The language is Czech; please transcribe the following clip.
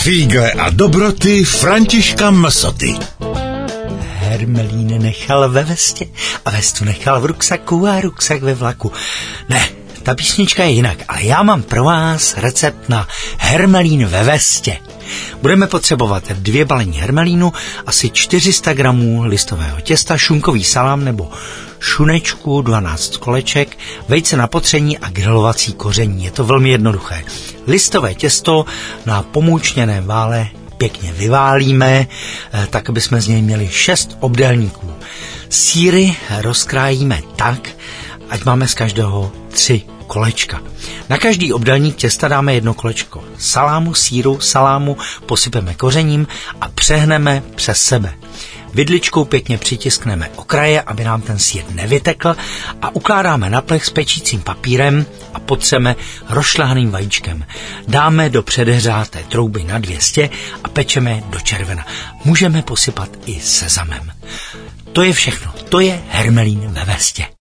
Fígle a dobroty Františka Msoty. Hermelín nechal ve vestě a vestu nechal v ruksaku a ruksak ve vlaku. Ne, ta písnička je jinak, ale já mám pro vás recept na hermelín ve vestě. Budeme potřebovat 2 balení hermelínu, asi 400 gramů listového těsta, šunkový salám nebo šunečku, 12 koleček, vejce na potření a grilovací koření. Je to velmi jednoduché. Listové těsto na pomoučněném vále pěkně vyválíme, tak aby jsme z něj měli 6 obdélníků. Sýry rozkrájíme tak, ať máme z každého 3 kolečka. Na každý obdélník těsta dáme 1 kolečko salámu, sýru, salámu, posypeme kořením a přehneme přes sebe. Vidličkou pěkně přitiskneme okraje, aby nám ten sýr nevytekl a ukládáme na plech s pečícím papírem a potřeme rozšláhným vajíčkem. Dáme do předehřáté trouby na 200 a pečeme do červena. Můžeme posypat i sezamem. To je všechno. To je hermelín ve vestě.